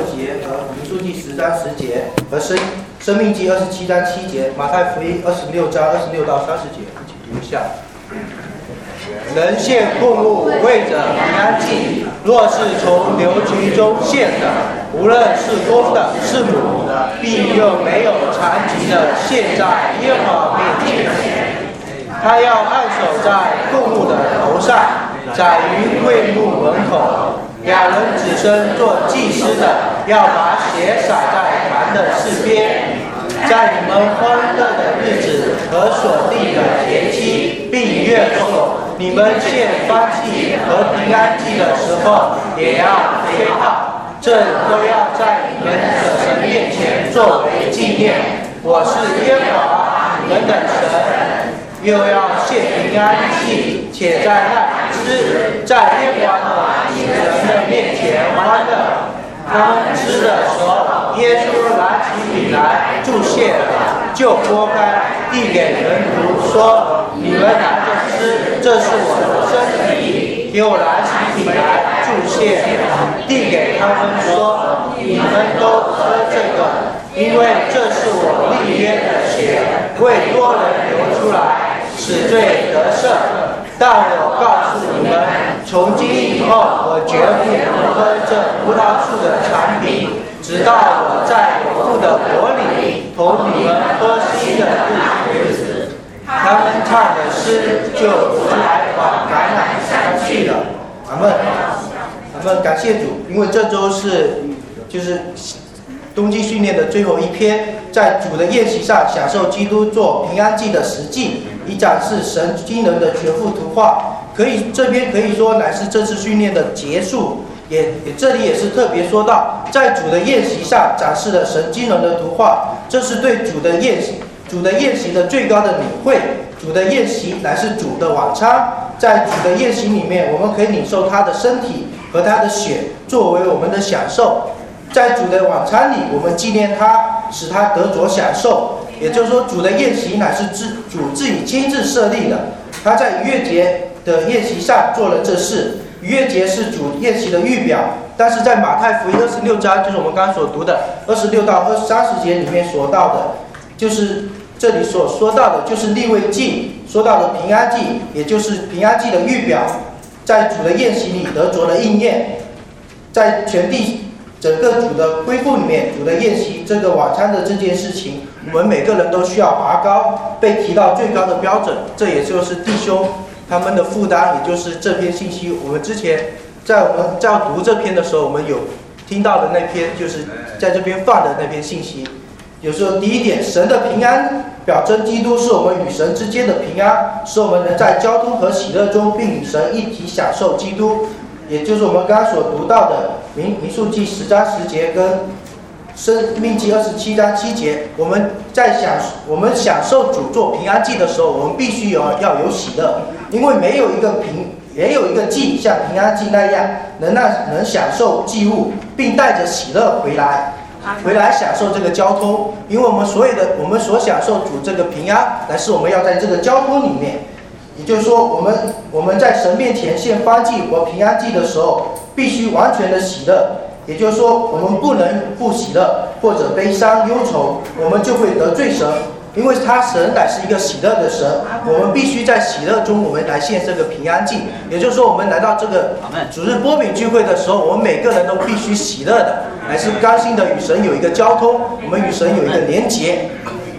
节和民数记10章10节和生命记27章7节，马太福音26章26到30节，一起读一下。人献供物为着平安祭，若是从牛群中献的，无论是公的是母的，必又没有残疾的献在耶和华面前。他要按手在供物的头上，在于会幕门口。两人子孙做祭司的，要把血洒在坛的四边。在你们欢乐的日子和所定的节期，并月后，你们献燔祭和平安祭的时候，也要吹号，这都要在你们的神面前作为纪念。我是耶和华你们的神，又要献平安祭，且在那吃，在耶和华的神的面前欢乐。他们吃的时候，耶稣拿起饼来祝谢了，就拨开，递给门徒说：“你们拿着吃，这是我的身体。”又拿起饼来祝谢，递给他们说：“你们都喝这个，因为这是我立约的血，为多人流出来，使罪得赦。但我告诉你们，从今以后，我绝不喝这葡萄树的产品，直到我在我父的国里同你们喝新的日子。”他们唱的诗就出来往橄榄山去了。阿们，阿们，感谢主，因为这周就是冬季训练的最后一篇，在主的宴席上享受基督做平安祭的实际，以展示神惊人的全副图画。这边可以说乃是这次训练的结束，这里也是特别说到，在主的宴席上展示了神惊人的图画，这是对主的宴席的最高的领会。主的宴席乃是主的晚餐，在主的宴席里面，我们可以领受他的身体和他的血作为我们的享受。在主的晚餐里，我们纪念他，使他得着享受。也就是说，主的宴席乃是主自己亲自设立的。他在逾越节的宴席上做了这事。逾越节是主宴席的预表，但是在马太福音26章，就是我们刚刚所读的26到30节里面说到的，就是这里所说到的，就是利未记说到的平安祭，也就是平安祭的预表，在主的宴席里得着了应验。在全地整个主的恢复里面，主的宴席这个晚餐的这件事情，我们每个人都需要拔高，被提到最高的标准。这也就是弟兄他们的负担，也就是这篇信息。我们之前在我们在读这篇的时候，我们有听到的那篇，就是在这边放的那篇信息。有时候第一点，神的平安表征基督是我们与神之间的平安，使我们能在交通和喜乐中，并与神一起享受基督。也就是我们刚刚所读到的民数记10章10节跟生命记27章7节，我们享受主做平安祭的时候，我们必须要有喜乐，因为没有一个祭像平安祭那样能享受祭物，并带着喜乐回来享受这个交通。因为我们所享受主这个平安，乃是我们要在这个交通里面。也就是说，我们在神面前献燔祭和平安祭的时候，必须完全的喜乐。也就是说，我们不能不喜乐或者悲伤忧愁，我们就会得罪神。因为神乃是一个喜乐的神，我们必须在喜乐中，我们来献这个平安祭。也就是说，我们来到这个主日波饼聚会的时候，我们每个人都必须喜乐的，乃是甘心的与神有一个交通，我们与神有一个连结。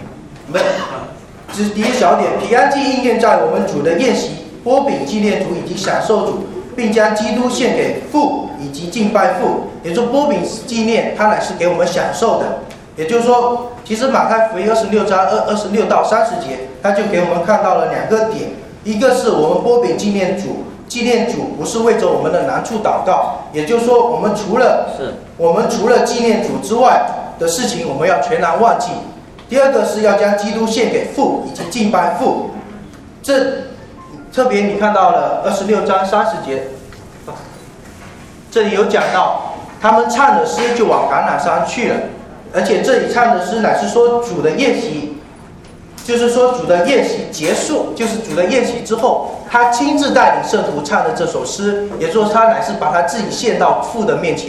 这是第一小点，平安祭应验在我们主的宴席、波饼纪念主以及享受主，并将基督献给父以及敬拜父。也就是说，波饼纪念它乃是给我们享受的。也就是说，其实马太福音26章26到30节，它就给我们看到了两个点，一个是我们波饼纪念主不是为着我们的难处祷告，也就是说，我们除了纪念主之外的事情，我们要全然忘记。第二个是要将基督献给父以及敬拜父。这特别你看到了26章30节，这里有讲到他们唱的诗就往橄榄山去了，而且这里唱的诗乃是说主的宴席，就是说主的宴席结束，就是主的宴席之后，他亲自带领圣徒唱的这首诗，也就是说他乃是把他自己献到父的面前。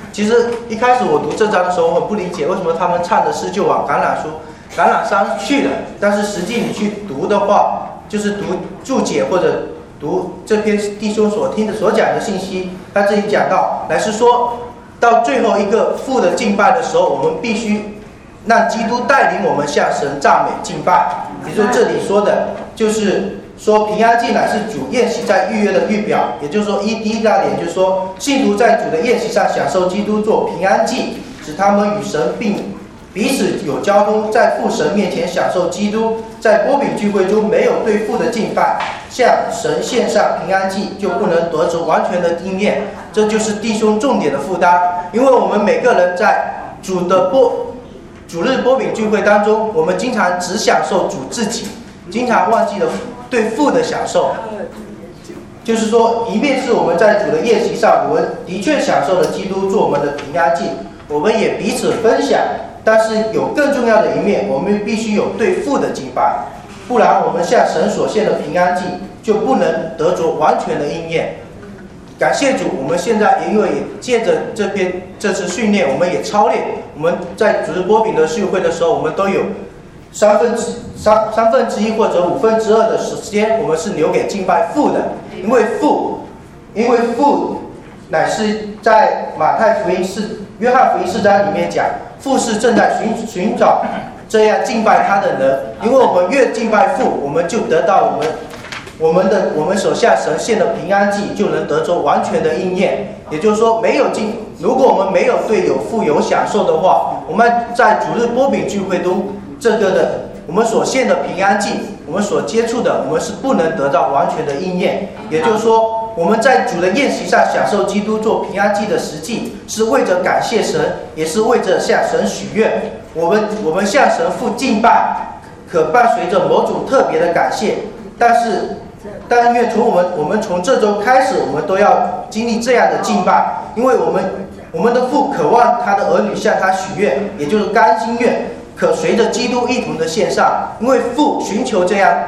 其实一开始我读这章的时候，我很不理解为什么他们唱的诗就往橄榄山去了，但是实际你去读的话，就是读注解或者读这篇弟兄所讲的信息，他这里讲到，乃是说到最后一个父的敬拜的时候，我们必须让基督带领我们向神赞美敬拜。也就是这里说的，就是说平安祭乃是主宴席在预约的预表，也就是说第一大点就是说，信徒在主的宴席上享受基督做平安祭，使他们与神并彼此有交通，在父神面前享受基督。在波饼聚会中没有对父的敬拜，向神献上平安祭，就不能得着完全的应验。这就是弟兄重点的负担，因为我们每个人在主日波饼聚会当中，我们经常只享受主自己，经常忘记了对父的享受。就是说，一面是我们在主的宴席上，我们的确享受了基督做我们的平安祭，我们也彼此分享。但是有更重要的一面，我们必须有对父的敬拜，不然我们向神所献的平安祭就不能得着完全的应验。感谢主，我们现在因为也借着这次训练，我们也操练。我们在主日波饼的聚会的时候，我们都有三分之一或者2/5的时间，我们是留给敬拜父的，因为父乃是在约翰福音4章里面讲。父是正在寻找这样敬拜他的人，因为我们越敬拜父，我们就得到我们手下神献的平安祭，就能得着完全的应验。也就是说，如果我们没有对有父有享受的话，我们在主日波饼聚会中我们所献的平安祭，我们所接触的，我们是不能得到完全的应验。也就是说，我们在主的宴席上享受基督做平安祭的实际，是为着感谢神，也是为着向神许愿。我们向神父敬拜，可伴随着某种特别的感谢。但愿我们从这周开始，我们都要经历这样的敬拜，因为我们的父渴望他的儿女向他许愿，也就是甘心愿，可随着基督一同的献上，因为父寻求这样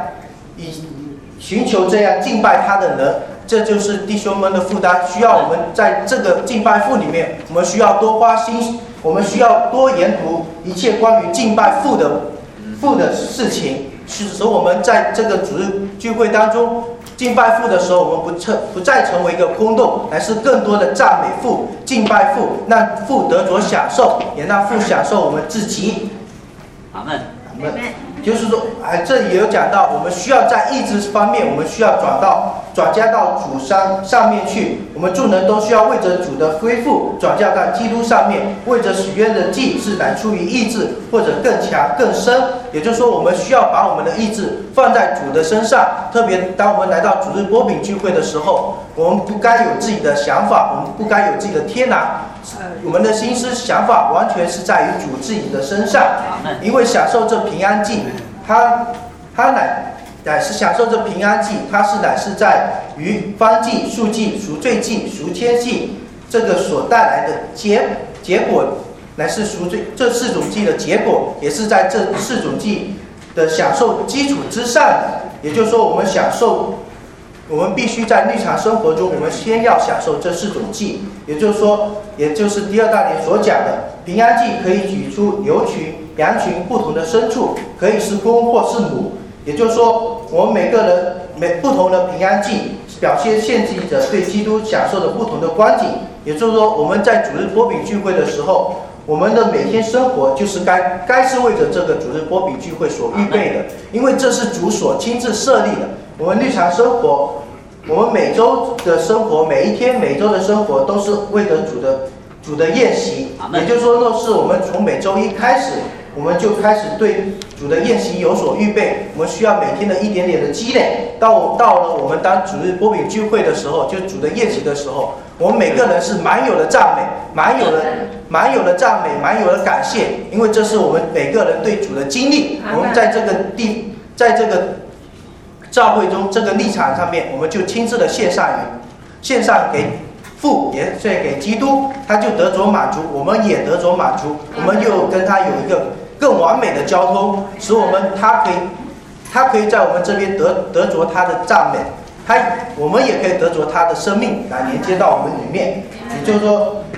敬拜他的人。这就是弟兄们的负担，需要我们在这个敬拜父里面，我们需要多花心，我们需要多研读一切关于敬拜父的事情，使我们在这个主日聚会当中敬拜父的时候，我们不再成为一个空洞，乃是更多的赞美父、敬拜父，让父得着享受，也让父享受我们自己。 阿们。 阿们。就是说，这里也有讲到，我们需要在意志方面，我们需要转嫁到主上面去。我们众人都需要为着主的恢复转嫁到基督上面，为着许愿的祭是乃出于意志，或者更强更深。也就是说，我们需要把我们的意志放在主的身上。特别当我们来到主日波饼聚会的时候，我们不该有自己的想法，我们不该有自己的天然。我们的心思想法完全是在于主自己的身上，因为享受这平安祭，他乃是享受这平安祭，它乃是在于方祭、赎祭、赎罪祭、赎愆祭这个所带来的结果，乃是赎罪这4种祭的结果，也是在这4种祭的享受基础之上的。也就是说，我们必须在日常生活中，我们先要享受这4种祭。也就是说，也就是第2大点所讲的，平安祭可以举出牛群、羊群不同的牲畜，可以是公或是母。也就是说，我们每个人不同的平安祭，表现献祭者对基督享受的不同的光景。也就是说，我们在主日波饼聚会的时候，我们的每天生活就是该是为着这个主日波饼聚会所预备的，因为这是主所亲自设立的。我们日常生活，我们每周的生活，每一天、每周的生活，都是为着主的宴席。也就是说，若是我们从每周一开始，我们就开始对主的宴席有所预备。我们需要每天的一点点的积累。到了我们当主日波饼聚会的时候，就主的宴席的时候，我们每个人是满有了赞美，满有了赞美，满有了感谢，因为这是我们每个人对主的经历。我们在这个教会中这个立场上面，我们就亲自的献上给父，也献给基督，他就得着满足，我们也得着满足，我们又跟他有一个更完美的交通，使他可以在我们这边得着他的赞美，我们也可以得着他的生命来连接到我们里面。也就是说，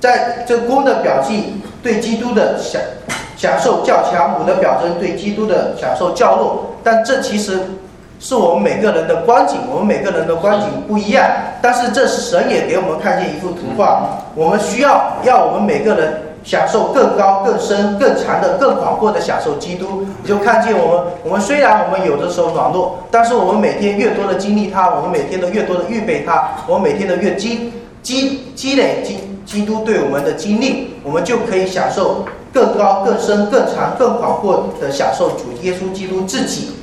在这公的表记对基督的享受较强，母的表征对基督的享受较弱。但这其实是我们每个人的光景，我们每个人的光景不一样。但是这是神也给我们看见一幅图画，我们需要我们每个人享受更高、更深、更长的、更广阔的享受基督。你就看见我们虽然我们有的时候软弱，但是我们每天越多的经历它，我们每天的越多的预备它，我们每天的越积累基督对我们的经历，我们就可以享受更高、更深、更长、更广阔的享受主耶稣基督自己。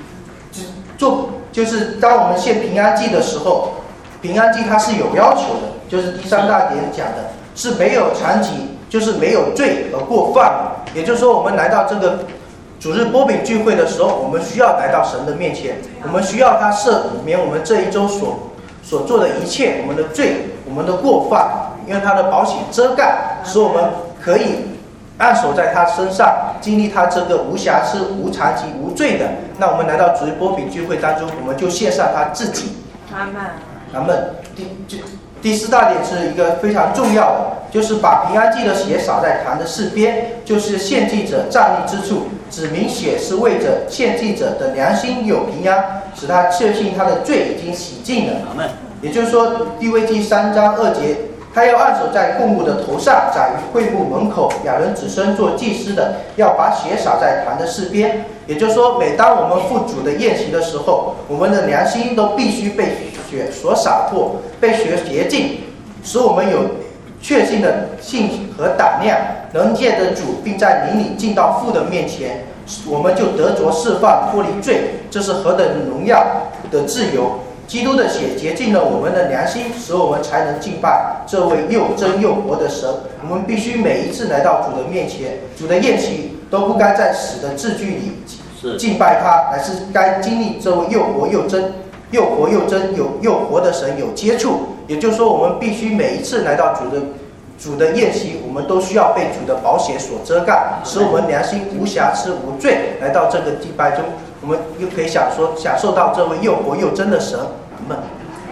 就是当我们献平安祭的时候，平安祭它是有要求的，就是第3大点讲的是没有残疾，就是没有罪和过犯。也就是说，我们来到这个主日波饼聚会的时候，我们需要来到神的面前，我们需要他赦免我们这一周所做的一切，我们的罪，我们的过犯，因为他的宝血遮盖，使我们可以按手在他身上，经历他这个无瑕疵、无残疾、无罪的。那我们来到主日波饼聚会当中，我们就献上他自己。阿们。阿们。第4大点是一个非常重要的，就是把平安祭的血洒在坛的四边，就是献祭者站立之处，指明血是为着献祭者的良心有平安，使他确信他的罪已经洗净了。也就是说，利未记3章2节，他要按手在供物的头上，在会幕门口，亚伦子孙做祭司的，要把血洒在坛的四边。也就是说，每当我们赴主的宴席的时候，我们的良心都必须被血所洒破，被血洁净，使我们有确信的信和胆量，能见得主，并在灵里进到父的面前，我们就得着释放，脱离罪。这是何等荣耀的自由！基督的血洁净了我们的良心，使我们才能敬拜这位又真又活的神。我们必须每一次来到主的面前，主的宴席都不该在死的字句里敬拜他，乃是该经历这位又活又真、又活的神有接触。也就是说，我们必须每一次来到主的宴席，我们都需要被主的宝血所遮盖，使我们良心无瑕疵无罪。来到这个敬拜中，我们又可以享受到这位又活又真的神。阿们。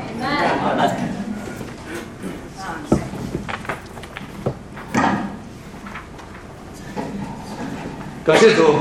感谢主。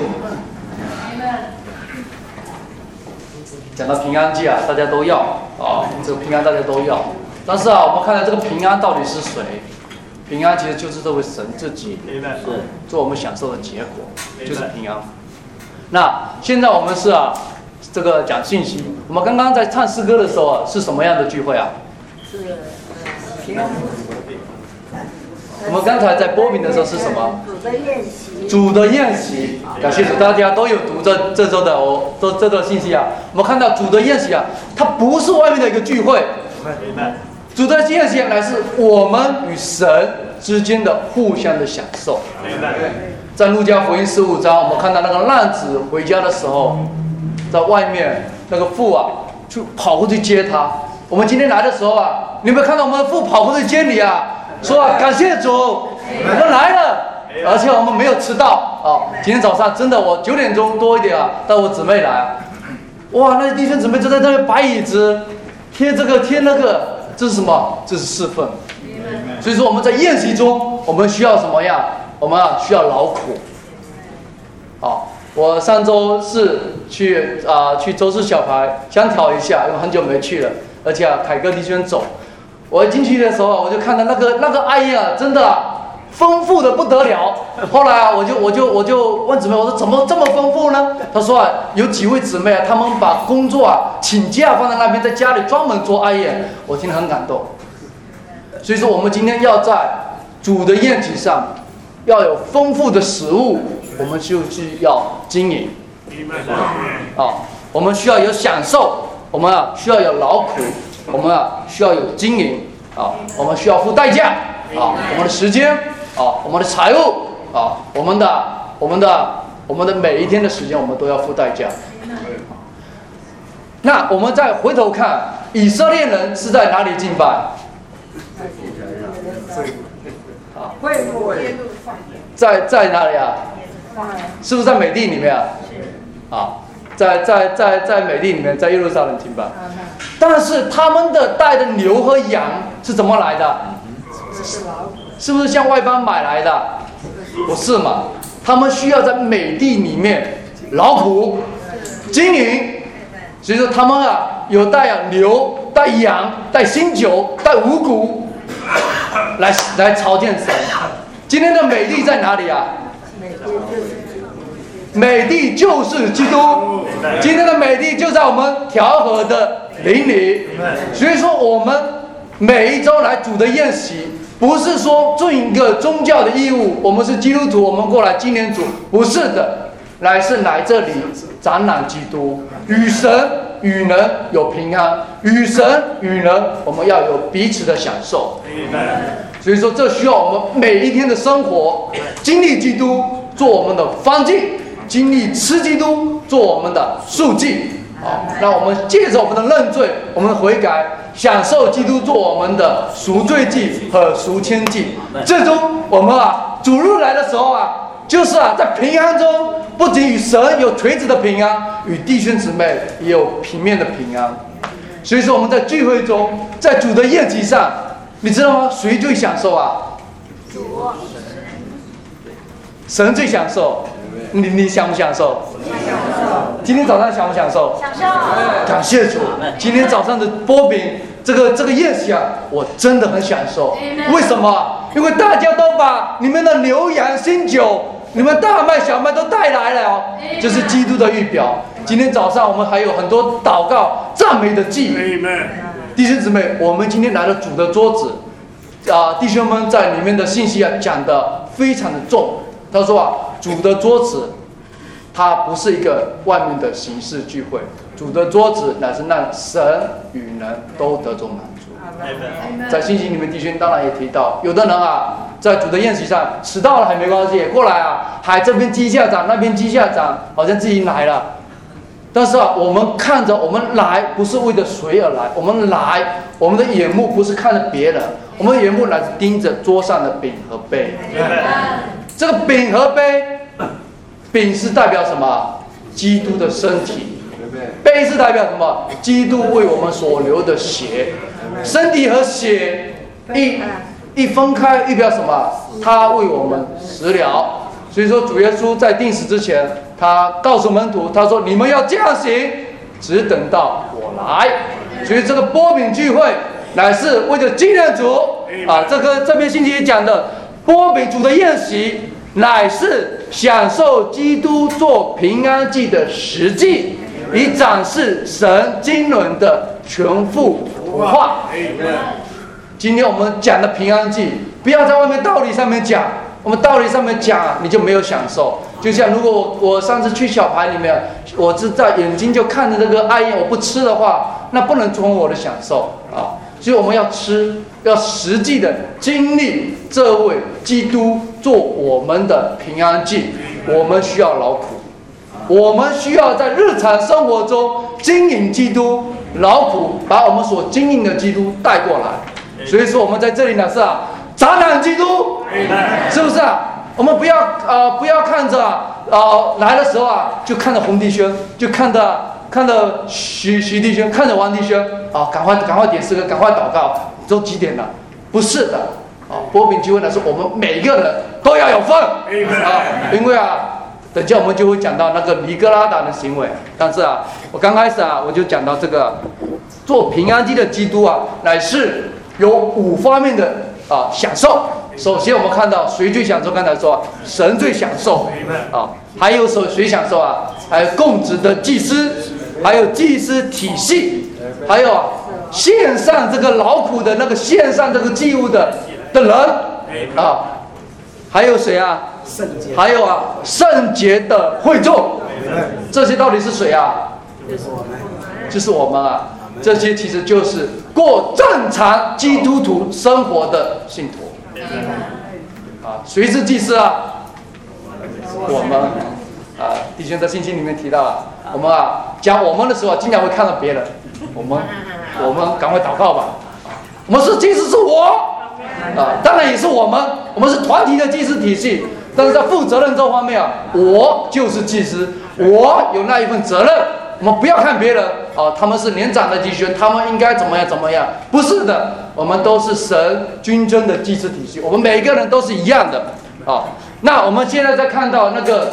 讲到平安祭啊，大家都要啊，这个平安大家都要。但是啊，我们看看这个平安到底是谁？平安其实就是这位神自己，是做我们享受的结果，就是平安。那现在我们是这个讲信息。我们刚刚在唱诗歌的时候是什么样的聚会啊？是平安。我们刚才在播饼的时候是什么？主的宴席。主的宴席，感谢主，大家都有读这周的这段信息啊。我们看到主的宴席啊，它不是外面的一个聚会。主的宴席乃是我们与神之间的互相的享受。在路加福音15章，我们看到那个浪子回家的时候，在外面那个父就跑过去接他。我们今天来的时候你有没有看到我们的父跑过去接你说感谢主，我们来了，而且我们没有迟到今天早上真的我9点钟多一点带我姊妹来哇，那弟兄姊妹就在那边摆椅子，贴这个贴那个，这是什么？这是侍奉。所以说我们在宴席中，我们需要什么样？我们需要劳苦。我上周是去周氏小排相挑一下，因为很久没去了，而且凯哥弟兄走。我进去的时候，我就看到那个爱宴真的丰富的不得了。后来我就问姊妹，我说怎么这么丰富呢？他说有几位姊妹他们把工作请假放在那边，在家里专门做爱宴，我听得很感动。所以说我们今天要在主的宴席上要有丰富的食物，我们就是要经营我们需要有享受，我们需要有劳苦，我们需要有经营我们需要付代价我们的时间我们的财务我们的每一天的时间，我们都要付代价。那我们再回头看，以色列人是在哪里敬拜？在哪里是不是在美地里面在美地里面，在耶路撒冷敬拜。但是他们的带的牛和羊是怎么来的？ 是不是向外邦买来的？不是嘛？他们需要在美地里面劳苦经营，所以说他们啊有带牛、带羊、带新酒、带五谷来朝见神。今天的美地在哪里啊？美地就是基督，今天的美地就在我们调和的邻里。所以说我们每一周来主的宴席，不是说尽一个宗教的义务，我们是基督徒，我们过来纪念主，不是的，是来这里展览基督，与神与人有平安，与神与人我们要有彼此的享受。所以说这需要我们每一天的生活经历基督做我们的方剂，经历吃基督做我们的赎祭。让我们借着我们的认罪，我们的悔改，享受基督做我们的赎罪祭和赎愆祭。最终我们主日来的时候就是在平安中，不仅与神有垂直的平安，与弟兄姊妹也有平面的平安。所以说我们在聚会中，在主的宴席上，你知道吗？谁最享受主。神最享受。你享不享受？今天早上享不享受？ 享受。 感谢主！今天早上的波饼，这个宴席我真的很享受。为什么？因为大家都把你们的牛羊新酒、你们大麦小麦都带来了这是基督的预表。今天早上我们还有很多祷告、赞美的祭。弟兄姊妹，我们今天来了主的桌子，弟兄们在里面的信息讲得非常的重。他说主的桌子，它不是一个外面的形式聚会，主的桌子乃是让神与人都得着满足。在信息里面，弟兄当然也提到，有的人在主的宴席上迟到了还没关系，过来还这边鸡下长那边鸡下长，好像自己来了。但是我们看着，我们来不是为了谁而来，我们来，我们的眼目不是看着别人，我们的眼目来是盯着桌上的饼和杯。这个饼和杯，饼是代表什么？基督的身体。杯是代表什么？基督为我们所流的血。身体和血一分开，预表什么？他为我们死了。所以说主耶稣在定死之前，他告诉门徒，他说你们要这样行，只等到我来。所以这个波饼聚会乃是为了纪念主这边信息也讲的，波饼主的宴席乃是享受基督做平安祭的实际，以展示神经纶的全副图画。今天我们讲的平安祭，不要在外面道理上面讲，我们道理上面讲你就没有享受。就像如果我上次去小牌里面，我是在眼睛就看着这个爱宴，我不吃的话，那不能充我的享受所以我们要吃，要实际的经历这位基督做我们的平安祭。我们需要劳苦，我们需要在日常生活中经营基督，劳苦把我们所经营的基督带过来。所以说我们在这里呢是展览基督，是不是我们不要看着来的时候就看着洪弟兄，就看着徐弟兄，看着王弟兄赶快点诗歌，赶快祷告，都几点了？不是的波饼聚会呢是我们每个人都要有份因为等下我们就会讲到那个尼哥拉达的行为。但是我刚开始我就讲到这个做平安祭的基督乃是有5方面的享受。首先我们看到谁最享受？刚才说神最享受还有谁享受还有供职的祭司，还有祭司体系，还有献上这个劳苦的那个献上这个祭物的人还有谁还有圣洁的会众。这些到底是谁就是我们这些其实就是过正常基督徒生活的信徒谁是祭司我们弟兄在信息里面提到我们讲我们的时候经常会看到别人，我们赶快祷告吧。我们是祭司是我当然也是我们是团体的祭司体系，但是在负责任这方面我就是祭司，我有那一份责任。我们不要看别人， 他们是年长的弟兄，他们应该怎么样怎么样？不是的，我们都是神君尊的祭司体系，我们每个人都是一样的啊。那我们现在在看到那个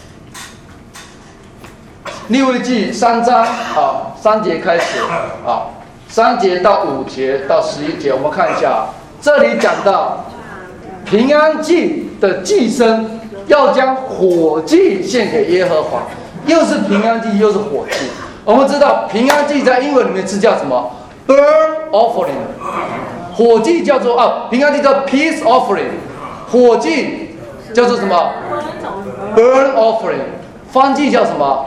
利未记3章3节开始3节到5节到11节，我们看一下，这里讲到平安祭的祭牲要将火祭献给耶和华，又是平安祭又是火祭。我们知道平安祭在英文里面是叫什么 ？burn offering， 火祭叫做平安祭叫 peace offering， 火祭叫做什么 ？burn offering， 燔祭叫什么？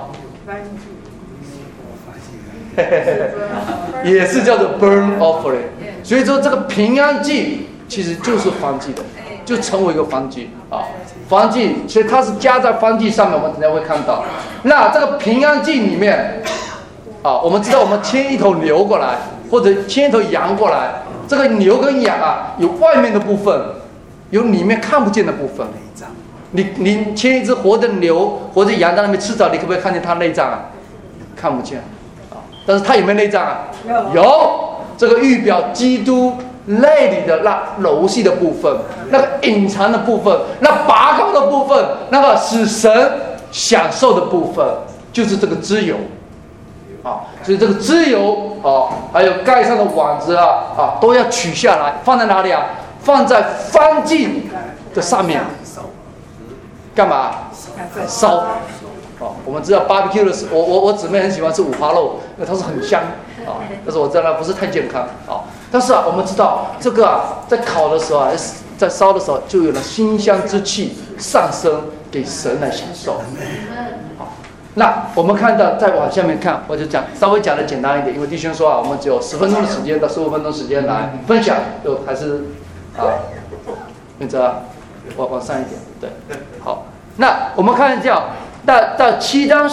也是叫做 burn offering。所以说这个平安祭其实就是燔祭的，就成为一个燔祭燔祭其实它是加在燔祭上面，我们等下会看到。那这个平安祭里面我们知道我们牵一头牛过来，或者牵一头羊过来，这个牛跟羊有外面的部分，有里面看不见的部分。你牵一只活的牛或者羊在那边吃草，你可不可以看见它内脏看不见但是它有没有内脏有。这个预表基督内里的那柔细的部分，那个隐藏的部分，那拔高的部分，那个使神享受的部分，就是这个脂油所以这个脂油还有盖上的网子都要取下来，放在哪里放在燔祭的上面，干嘛？烧我们知道 barbecue 的时候，我姊妹很喜欢吃五花肉，因为它是很香但是我知道不是太健康但是我们知道这个在烤的时候在烧的时候就有了馨香之气上升给神来享受那我们看到再往下面看，我就稍微讲的简单一点，因为弟兄说我们只有10分钟的时间到15分钟时间来分享，就还是原则往上一点，对，好，那我们看一下到7章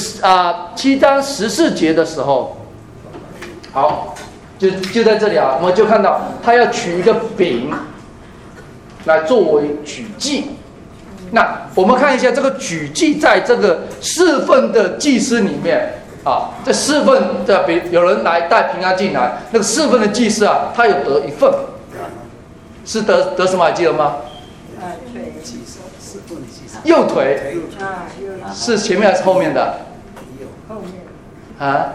14节的时候，好，就在这里我们就看到他要取一个饼来作为举祭。那我们看一下这个举祭在这个4份的祭司里面这4份的，有人来带平安祭来，那个4份的祭司他有得1份，是得什么还记得吗？右腿是前面还是后面的？后面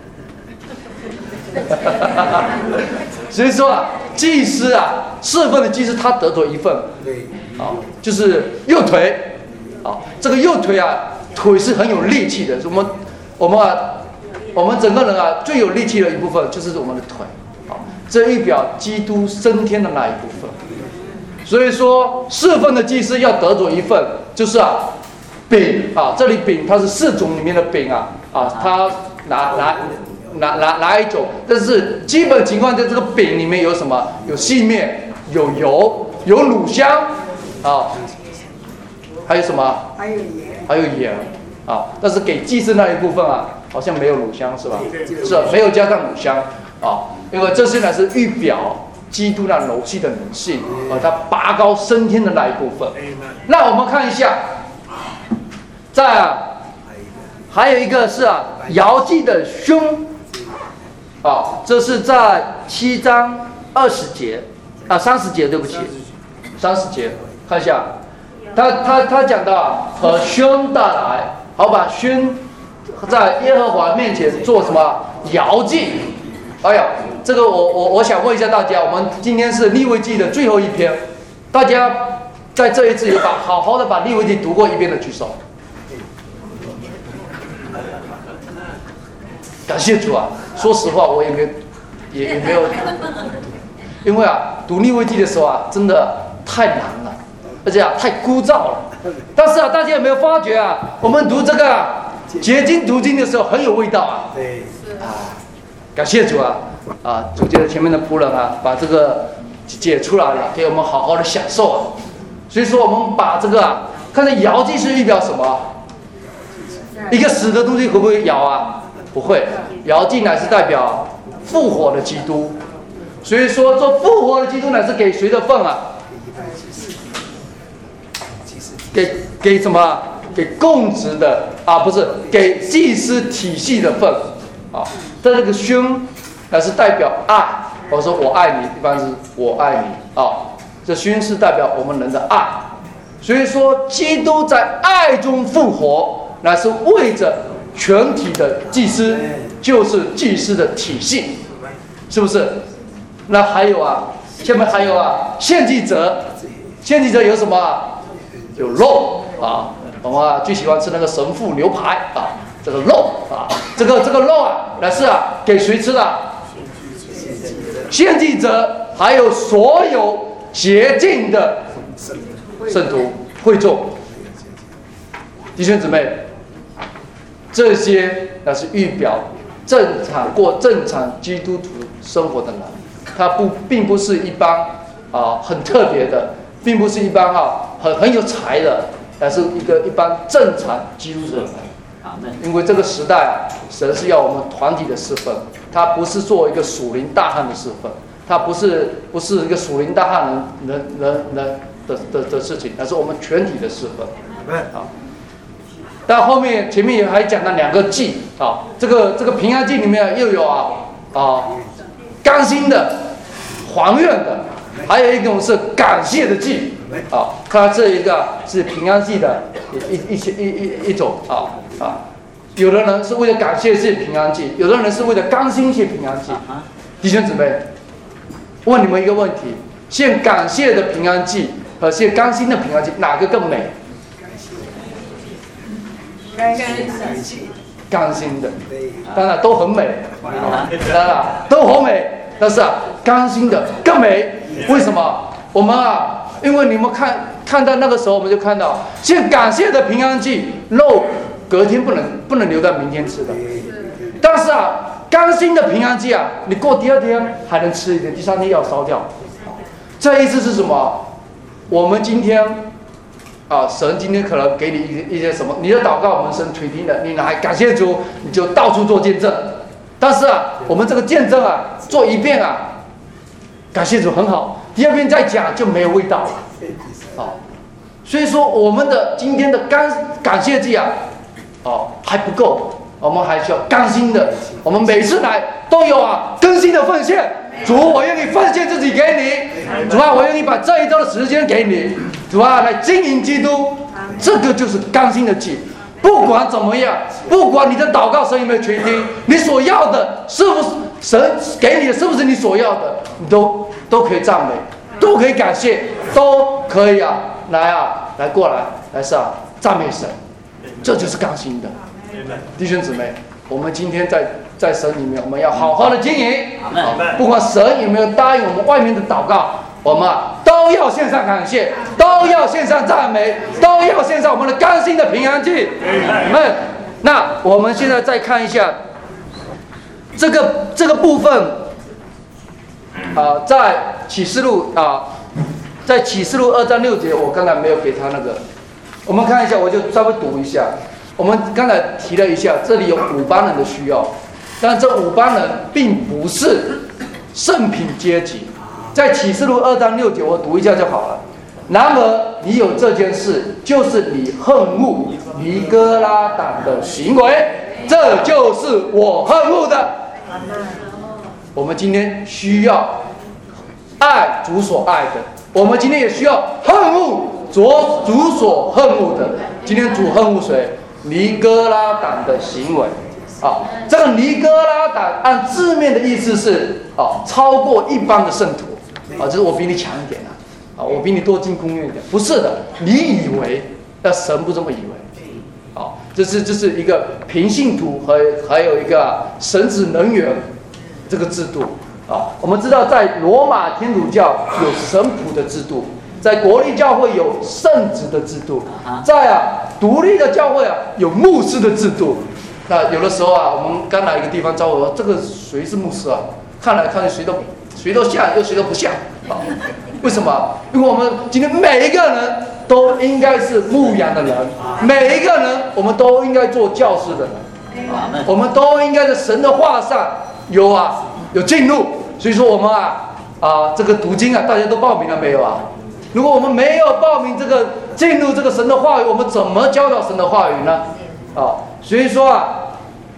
所以说祭司4份的祭司他得着1份就是右腿这个右腿腿是很有力气的，我们整个人最有力气的一部分就是我们的腿这预表基督升天的那一部分。所以说4份的祭司要得着1份，就是饼这里饼它是4种里面的饼它哪一种？但是基本情况在这个饼里面有什么？有细面，有油，有乳香还有什么？还有盐但是给祭司那一部分好像没有乳香是吧？是没有加上乳香因为这些呢是预表基督那柔细的人性他拔高升天的那一部分。那我们看一下，还有一个是摇祭的胸这是在7章20节30节，对不起，30节，看一下，他讲到和胸带来，好把胸在耶和华面前做什么摇祭。哎呀，这个我想问一下大家，我们今天是利未记的最后一篇，大家在这一次有好好的把利未记读过一遍的举手。感谢主说实话我也没有，因为读利未记的时候真的太难了，而且太枯燥了。但是大家有没有发觉我们读这个结晶读经的时候很有味道对感谢主主借着前面的仆人把这个解出来了，给我们好好的享受所以说我们把这个看着摇祭是预表什么？一个死的东西会不会摇不会，摇祭乃是代表复活的基督。所以说做复活的基督乃是给谁的份给什么？给供职的不是给祭司体系的份啊。这个兄那是代表爱，我说我爱你，一般是我爱你啊。这兄是代表我们人的爱，所以说基督在爱中复活，那是为着全体的祭司，就是祭司的体系，是不是？那还有啊，下面还有啊，献祭者，献祭者有什么啊？有肉啊，我们啊最喜欢吃那个神父牛排啊，这个肉啊，这个肉啊，那是啊给谁吃的？献祭者，还有所有洁净的圣徒会众，弟兄姊妹，这些那是预表过正常基督徒生活的人，他并不是一般很特别的，并不是一般很有才的，而是一般正常基督徒的人。因为这个时代啊，神是要我们团体的侍奉，他不是做一个属灵大汉的侍奉，他不是一个属灵大汉人的事情，而是我们全体的侍奉。但后面前面也还讲了2个祭啊，这个平安祭里面又有甘心的、还愿的，还有一种是感谢的祭啊。看这一个是平安祭的一种有的人是为了感谢谢平安祭，有的人是为了甘心谢平安祭。弟兄姊妹，问你们一个问题：献感谢的平安祭和献甘心的平安祭，哪个更美？甘心的，当然都很美，当然都好美，但是甘心的更美。为什么？我们因为你们看到那个时候，我们就看到献感谢的平安祭，肉隔天不能留在明天吃的，但是甘心的平安祭你过第2天还能吃一点，第3天要烧掉。这意思是什么？我们今天神今天可能给你一些什么，你的祷告我们神垂听的，你还感谢主，你就到处做见证。但是我们这个见证做一遍感谢主很好，第2遍再讲就没有味道了所以说我们的今天的感谢祭还不够，我们还需要甘心的。我们每次来都有更新的奉献。主，我愿意奉献自己给你。主我愿意把这一周的时间给你。主来经营基督，这个就是甘心的祭。不管怎么样，不管你的祷告神有没有垂听，你所要的是不是神给你的，是不是你所要的，你都可以赞美，都可以感谢，都可以来过来赞美神。这就是甘心的。弟兄姊妹，我们今天在神里面，我们要好好的经营。不管神有没有答应我们外面的祷告，我们都要献上感谢，都要献上赞美，都要献上我们的甘心的平安祭。那我们现在再看一下这个部分在启示录在启示录2章6节，我刚才没有给他那个，我们看一下，我就稍微读一下。我们刚才提了一下，这里有5班人的需要，但这5班人并不是圣品阶级。在启示录2章6节，我读一下就好了。然而你有这件事，就是你恨恶尼哥拉党的行为，这就是我恨恶的。我们今天需要爱主所爱的，我们今天也需要恨恶主所恨恶的。今天主恨恶谁？尼哥拉党的行为这个尼哥拉党按字面的意思是超过一般的圣徒就是我比你强一点我比你多进宫院一点，不是的，你以为，但神不这么以为这是一个平信徒和还有一个神子能源这个制度我们知道在罗马天主教有神仆的制度，在国立教会有圣职的制度，在独立的教会有牧师的制度。那有的时候我们刚来一个地方，招我这个谁是牧师看来看去谁都像，又谁都不像为什么？因为我们今天每一个人都应该是牧养的人，每一个人我们都应该做教师的人我们都应该在神的话上有进入。所以说我们这个读经大家都报名了没有如果我们没有报名进入这个神的话语，我们怎么教导神的话语呢所以说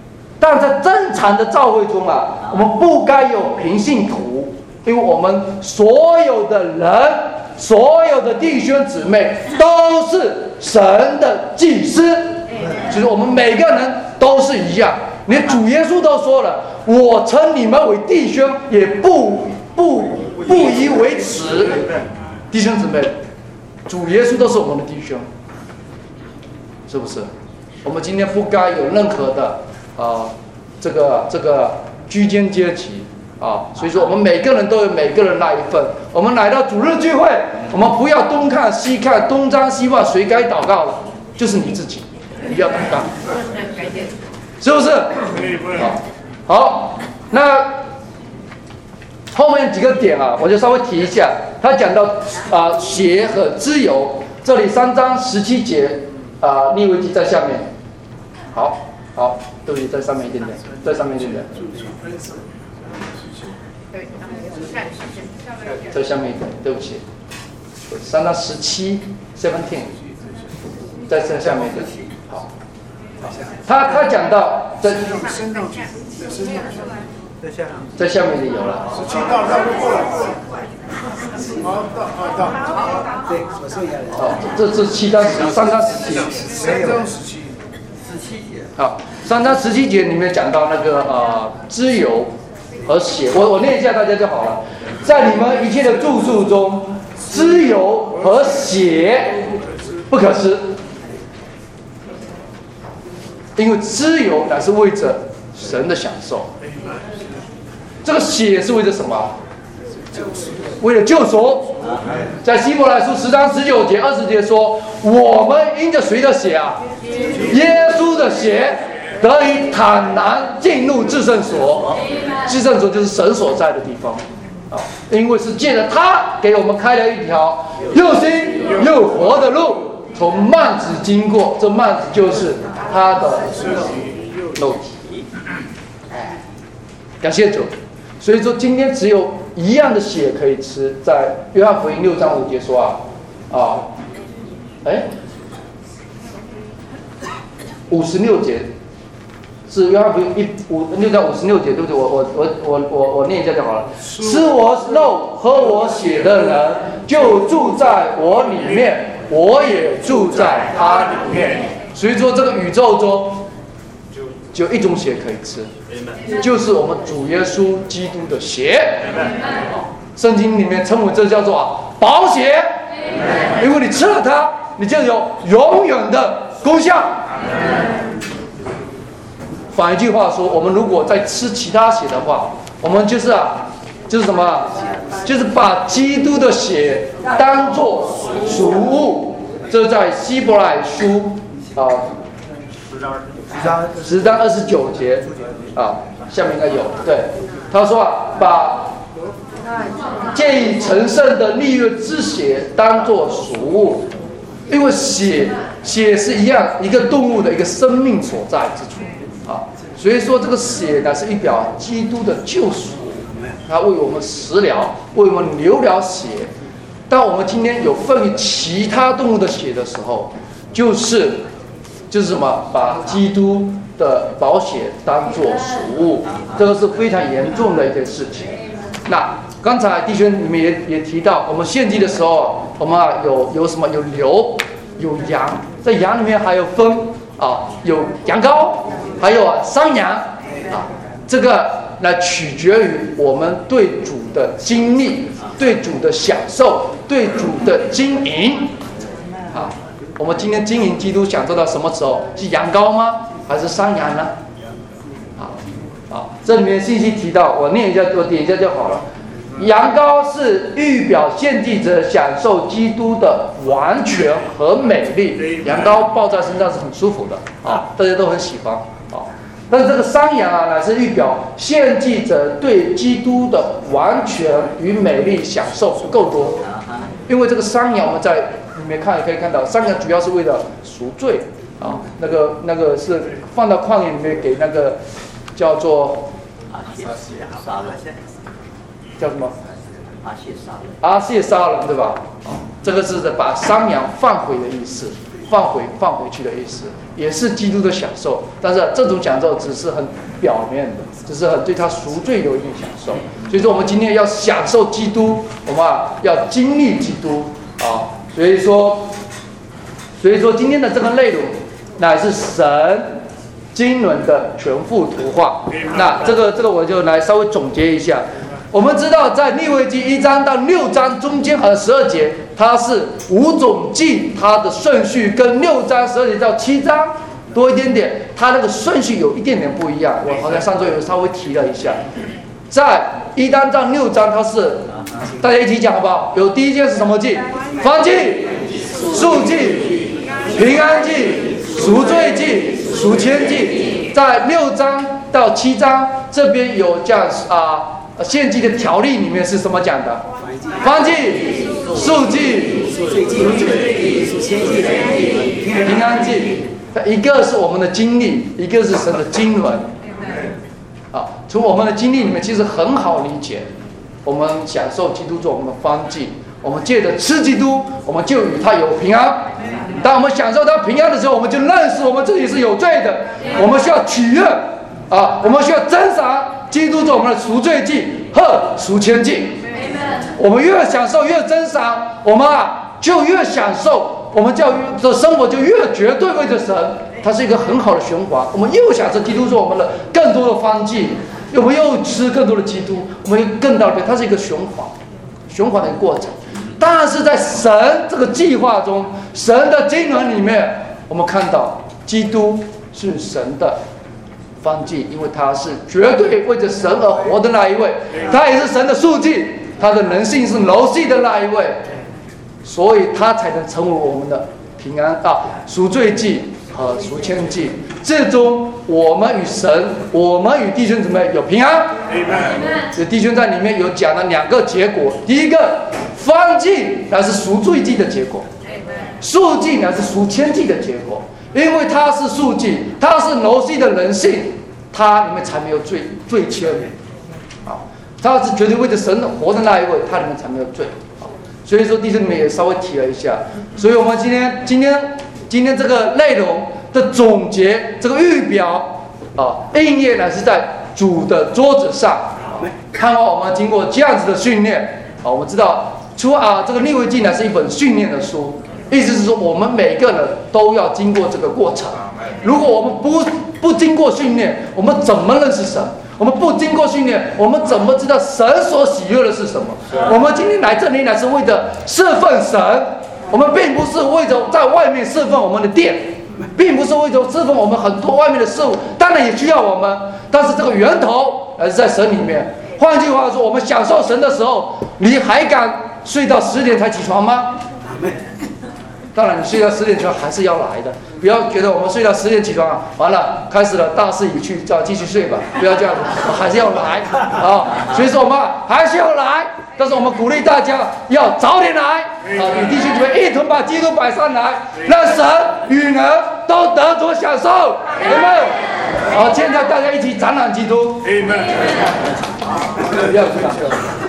但在正常的教会中啊，我们不该有平信徒，因为我们所有的人、所有的弟兄姊妹都是神的祭司，就是我们每个人都是一样。连主耶稣都说了：“我称你们为弟兄，也不以为耻。”弟兄姊妹，主耶稣都是我们的弟兄，是不是？我们今天不该有任何的这个居间阶级啊，所以说我们每个人都有每个人那一份。我们来到主日聚会，我们不要东看西看，东张西望，谁该祷告了？就是你自己，你要祷告，是不是？好，那后面几个点啊，我就稍微提一下。他讲到血和脂油，这里3章17节利未记在下面。好，对不起，在上面一点点，在上面一点点。在下面一点，对不起。3章17 在下面一点。好，他讲到在下面一点有了。这3章17。好，3章17节里面讲到那个脂油和血，我念一下大家就好了。在你们一切的住宿中，脂油和血不可吃，因为脂油乃是为着神的享受，这个血是为了什么？为了救赎。在希伯来书10章19节、20节说，我们因着谁的血啊？耶稣的血得以坦然进入至圣所。至圣所就是神所在的地方啊，因为是借着他给我们开了一条又新又活的路，从幔子经过，这幔子就是他的肉体。感谢主。所以说今天只有一样的血可以吃，在约翰福音6章5节说56节是约翰福音6章56节，对不对？我念一下就好了。吃我肉喝我血的人，就住在我里面，我也住在他里面。所以说这个宇宙中就一种血可以吃，就是我们主耶稣基督的血。圣经里面称为这叫做宝血，因为你吃了它，你就有永远的功效。反一句话说，我们如果再吃其他血的话，我们就是什么？就是把基督的血当作属物。这在希伯来书10章29节下面应该有。对，他说把借以成圣的立约之血当作属物，因为血是一样一个动物的一个生命所在之处所以说这个血呢是预表基督的救赎，他为我们食了，为我们流了血。当我们今天有份于其他动物的血的时候，就是什么？把基督的宝血当作属物，这个是非常严重的一件事情。那刚才弟兄你们也提到，我们献祭的时候，我们有什么？有牛，有羊，在羊里面还有分有羊羔，还有山羊这个来取决于我们对主的经历、对主的享受、对主的经营我们今天经营基督享受到什么时候？是羊羔吗？还是山羊呢？这里面信息提到，我念一下，我点一下就好了。羊羔是预表献祭者享受基督的完全和美丽，羊羔抱在身上是很舒服的大家都很喜欢但是这个山羊乃是预表献祭者对基督的完全与美丽享受不够多，因为这个山羊我们在里面看也可以看到，山羊主要是为了赎罪那个是放到旷野里面给那个叫做叫什么？阿谢杀人，对吧？这个是把山羊放回的意思放回去的意思，也是基督的享受。但是这种享受只是很表面的，只是很对他赎罪有一定享受。所以说我们今天要享受基督，我们要经历基督啊。所以说今天的这个内容乃是神经纶的全副图画。那这个我就来稍微总结一下。我们知道在利未记1章到6章中间还有12节，它是5种祭，它的顺序跟6章12节到7章多一点点，它那个顺序有一点点不一样。我好像上周有稍微提了一下，在1章到6章它是大家一起讲好不好？有第一件是什么祭？燔祭、素祭、平安祭、赎罪祭、赎愆祭。在6章到7章这边有讲献祭的条例里面是什么讲的？燔祭、素祭、赎罪祭、平安祭。一个是我们的经历，一个是神的经纶。从我们的经历里面其实很好理解。我们享受基督做我们的燔祭，我们借着吃基督，我们就与他有平安。当我们享受到平安的时候，我们就认识我们自己是有罪的，我们需要取悦我们需要珍赏基督做我们的赎罪祭和赎愆祭。我们越享受越珍赏，我们就越享受，我们教育的生活就越绝对为着神。它是一个很好的循环。我们又享受基督做我们的更多的燔祭，我们又吃更多的基督，我们有更大的，它是一个循环的一个过程。但是在神这个计划中，神的经纶里面，我们看到基督是神的燔祭，因为他是绝对为着神而活的那一位，他也是神的素祭，他的人性是柔细的那一位，所以他才能成为我们的平安赎罪祭和赎愆祭。最终我们与神，我们与弟兄姊妹有平安。这弟兄在里面有讲了2个结果，第一个，燔祭乃是赎罪祭的结果，素祭乃是赎愆祭的结果。因为他是素祭，他是柔细的人性，他里面才没有罪愆他是绝对为着神活的那一位，他里面才没有罪所以说弟兄们也稍微提了一下。所以我们今天这个内容的总结，这个预表应验乃是在主的桌子上。看完我们经过这样子的训练我们知道这个利未记乃是一本训练的书，意思是说我们每个人都要经过这个过程。如果我们不经过训练，我们怎么认识神？我们不经过训练，我们怎么知道神所喜悦的是什么？我们今天来这里乃是为了侍奉神，我们并不是为着在外面侍奉我们的殿，并不是为着侍奉我们很多外面的事物，当然也需要我们，但是这个源头还是在神里面。换句话说，我们享受神的时候，你还敢睡到10点才起床吗？当然，你睡到10点起床还是要来的，不要觉得我们睡到10点起床完了开始了大势已去，继续睡吧，不要这样子，还是要来所以说我们还是要来，但是我们鼓励大家要早点来与弟兄姊妹一同把基督摆上来，让神与人都得着享受。阿们。现在大家一起展览基督。阿们。不要这样。